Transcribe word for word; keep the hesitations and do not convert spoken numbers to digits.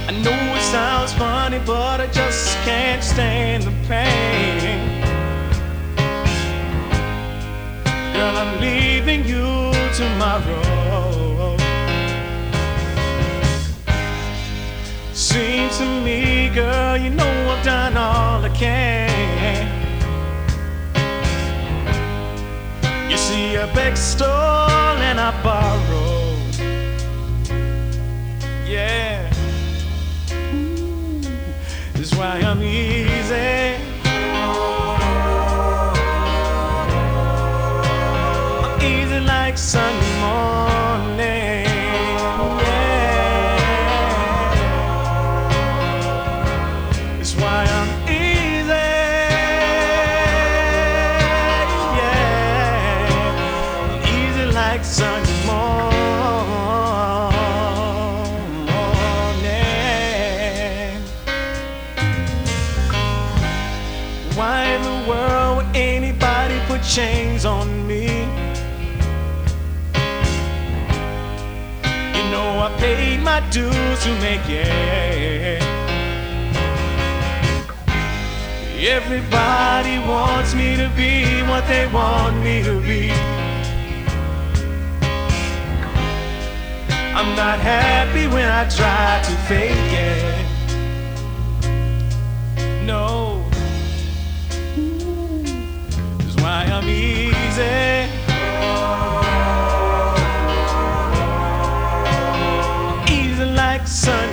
I know it sounds funny, but I just can't stand the pain. Girl, I'm leaving you tomorrow. Seems to me, girl, you know I've done all I can. You see, I begged, stole, and I borrowed. Yeah. That's why I'm easy. I'm easy like Sunday morning. Yeah. That's why I'm easy. Yeah. I'm easy like Sunday morning. Why in the world would anybody put chains on me? You know I paid my dues to make it. Everybody wants me to be what they want me to be. I'm not happy when I try to fake it. No. Why I'm easy. Easy like sun.